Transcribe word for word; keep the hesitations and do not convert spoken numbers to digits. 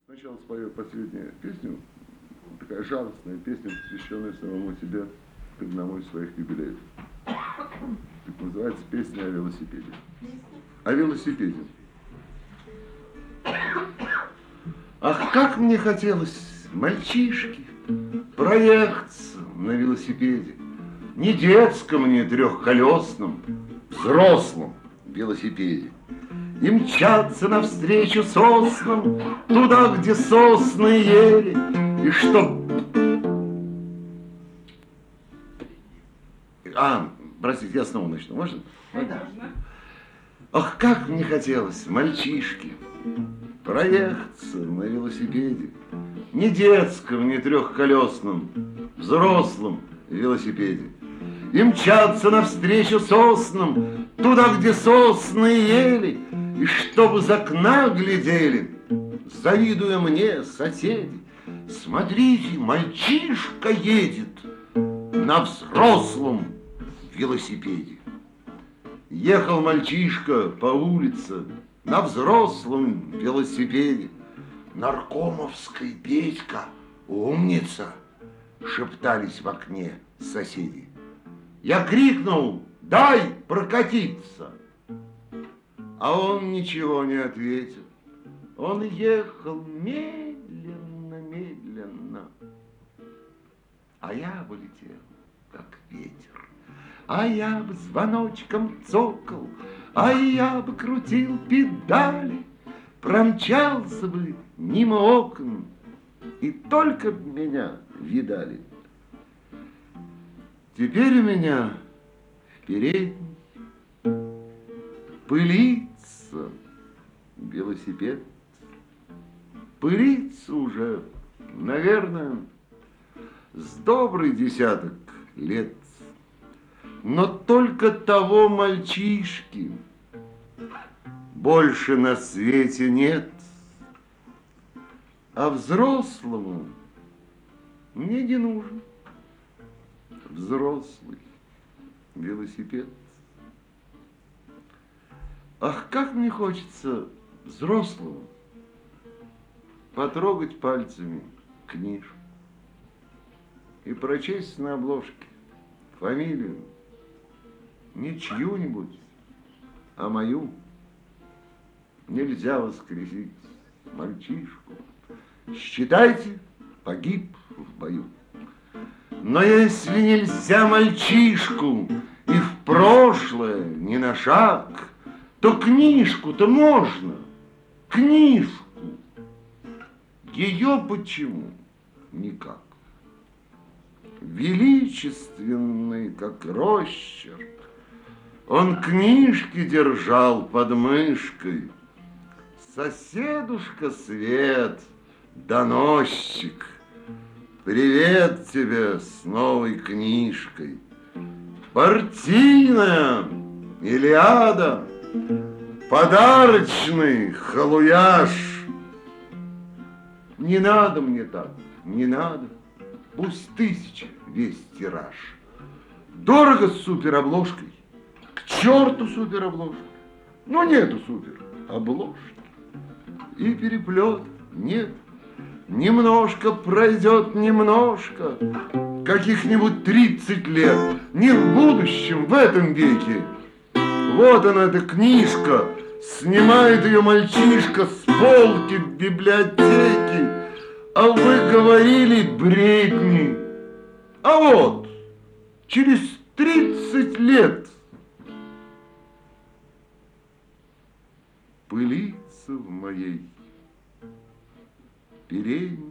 Сначала спою последнюю песню, такая жалостная песня, посвященная самому себе к одному из своих юбилеев. Так называется «Песня о велосипеде». О велосипеде. Ах, как мне хотелось, мальчишки, проехаться на велосипеде. Не детском, не трехколесном, взрослом велосипеде. И мчаться навстречу соснам, туда, где сосны и ели, и чтоб... А, простите, я снова начну, можно? Можно. Ах, как мне хотелось, мальчишки, проехаться на велосипеде. Не детском, не трехколесном, взрослом велосипеде. И мчаться навстречу соснам, туда, где сосны и ели, и чтобы из окна глядели, завидуя мне соседи. Смотрите, мальчишка едет на взрослом велосипеде. Ехал мальчишка по улице на взрослом велосипеде. Наркомовский Петька, умница, шептались в окне соседи. Я крикнул: дай прокатиться. А он ничего не ответил. Он ехал медленно, медленно. А я бы летел, как ветер. А я бы звоночком цокал, а я бы крутил педали, промчался бы мимо окон, и только б меня видали. Теперь у меня в передней пылится велосипед. Пылится уже, наверное, с добрый десяток лет. Но только того мальчишки больше на свете нет. А взрослому мне не нужен взрослый велосипед. Ах, как мне хочется взрослому потрогать пальцами книжку и прочесть на обложке фамилию не чью-нибудь, а мою. Нельзя воскресить мальчишку. Считайте, погиб в бою. Но если нельзя мальчишку и в прошлое ни на шаг, то книжку-то можно, книжку. Ее почему? Никак. Величественный, как росчерк, он книжки держал под мышкой. Соседушка Свет, доносчик, привет тебе с новой книжкой. Партийная Илиада, подарочный халуяж. Не надо мне так, не надо. Пусть тысяча весь тираж. Дорого с суперобложкой. К черту суперобложка. Ну, нету суперобложки. И переплет нет. Немножко пройдет, немножко. Каких-нибудь тридцать лет. Не в будущем, в этом веке. Вот она, эта книжка. Снимает ее мальчишка с полки в библиотеке. А вы говорили бредни. А вот, через тридцать лет пылится в моей передней